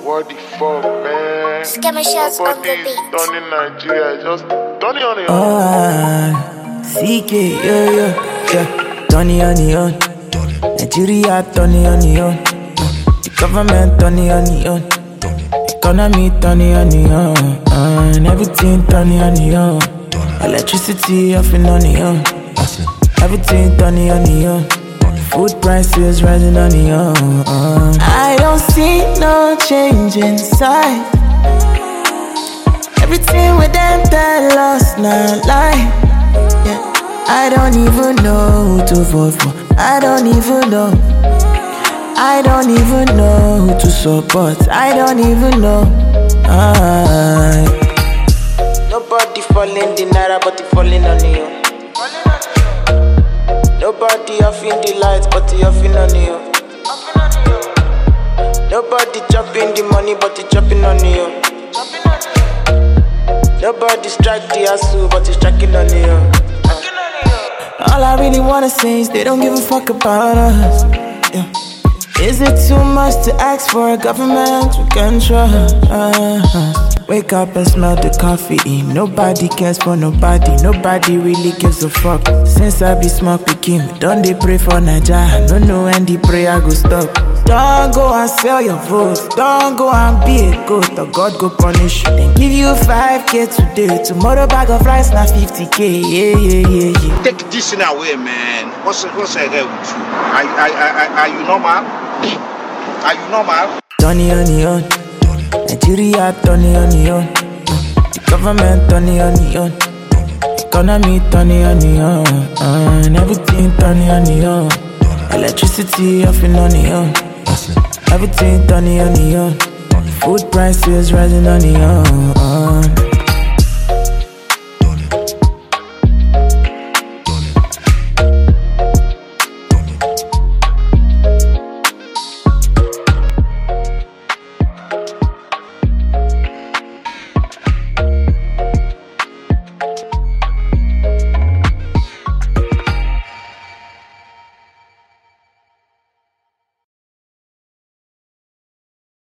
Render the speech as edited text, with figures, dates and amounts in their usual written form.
What the fuck, man? Scammer shots on the Nobody's beat. done in Nigeria, just done it on the CK, yeah. Tony on the own. Nigeria, Tony on the own. The government, Tony on the own. Economy, Tony on the own. And everything, Tony on the own. Electricity, off and on the own. Everything, Tony on the own. Food prices rising on the own. I don't see no change inside. Everything with them tell us not lie. Yeah. I don't even know who to vote for. I don't even know. I don't even know who to support. I don't even know. Nobody falling the naira, but they falling on you. Nobody offing the lights, but they offing on you. Nobody chopping the money, but they chopping on you. Nobody strike the hustle, but they striking on you. All I really wanna say is they don't give a fuck about us. Yeah. Is it too much to ask for a government we can trust? Wake up and smell the coffee. Nobody cares for nobody. Nobody really gives a fuck. Since I be smart pikin, don't they pray for Naija? No know when the prayer go stop. Don't go and sell your votes. Don't go and be a goat, or God go punish you. Then give you 5K today. Tomorrow bag of rice na 50K. Yeah. Take this in away, man. What's the hell with you? Are you normal? Are you normal? Tony on the own. Nigeria, Tony on the own. The government, Tony on the own. Economy, Tony on the own. And everything, Tony on the own. Electricity, off and on the own. Everything, Tony on the own. Food prices rising on the own.